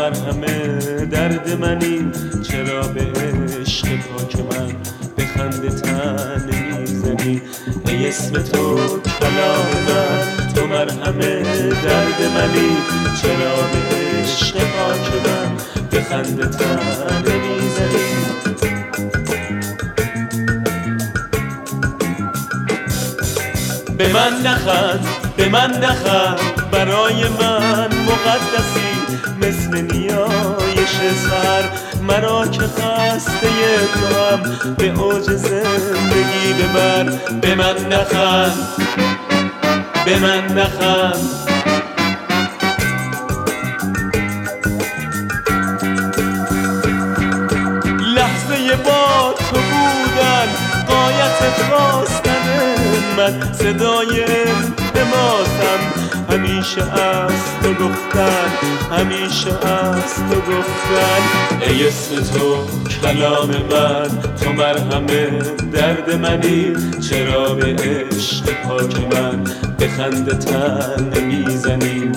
مرهم درد منی، چرا به عشق پاک من به خنده تن میزنی؟ ای اسم تو کلام من، تو مرهم درد منی، چرا به عشق پاک من به خنده تن میزنی؟ به من نخند، به من نخند، برای من مقدسی مثل نیایش سر، مرا که خسته توام به اوج زندگی ببر. به من نخند، به من نخند، لحظه با تو بودن غایت خواستن من، صدای التماسم همیشه از تو گفتن، همیشه از تو گفتن. ای اسم تو کلام من، تو مرهم درد منی، چرا به عشق پاک من به خنده تن میزنی؟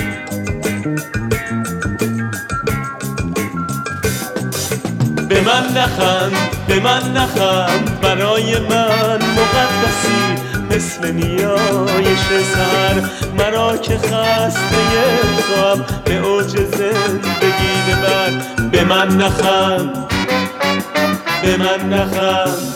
به من نخند، به من نخند، برای من مقدسی مثل نیایش سر، مرا که خسته توام به اوج زندگی ببر. به من نخند، به من نخند،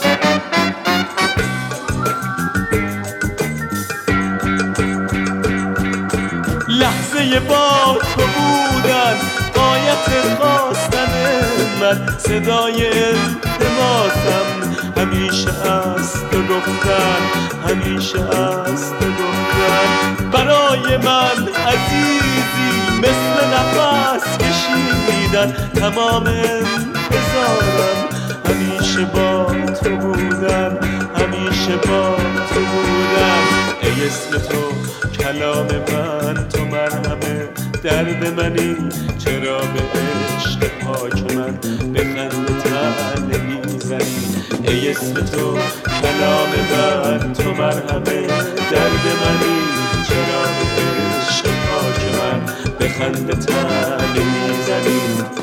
لحظه با تو بودن غایت خواستن من، صدای التماسم همیشه از تو گفتن، همیشه از تو گفتن. برای من عزیزی مثل نفس کشیدن، تمام انتظارم همیشه با تو بودن، همیشه با تو بودن. ای اسم تو کلام من، تو مرهم درد منی، چرا به عشق پاک من به خنده تن میزنی؟ ای اسم تو کلام من، تو مرهم درد منی، چرا به عشق پاک من به خنده تن میزنی؟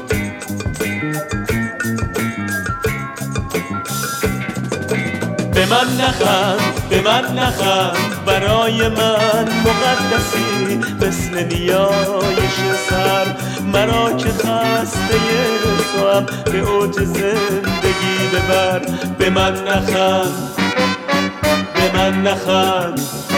به من نخند، به من نخند، برای من مقدسی مثل نیایش سر، مرا که خسته توام به اوج زندگی ببر. به من نخند، به من نخند،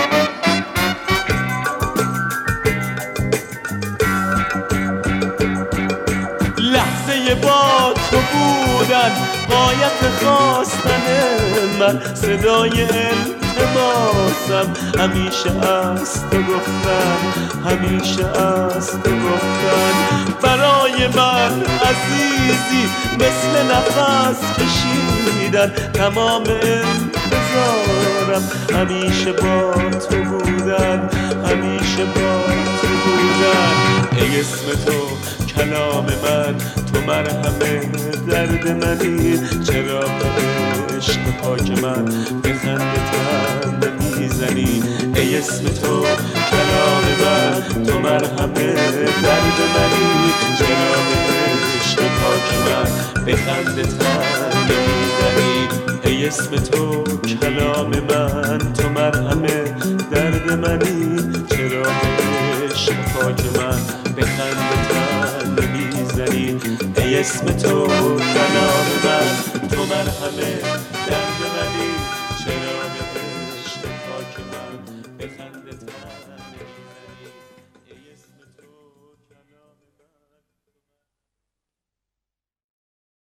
لحظه با تو بودن غایت خواستن من، صدای التماسم همیشه از تو گفتن، همیشه از تو گفتن. برای من عزیزی مثل نفس کشیدن، تمام انتظارم همیشه با تو بودن، همیشه با تو بودن. ای اسم تو کلام من، تو مرهم درد منی، چرا به عشق پاک من به خنده تن میزنی؟ ای اسم تو کلام من، تو مرهم درد منی، چرا به عشق پاک من به خنده تن میزنی؟ ای اسم تو کلام من، تو مرهم درد منی، چرا به عشق پاک من به خنده تن میزنی؟ ای اسم تو کلام من، تو مرهم درد منی.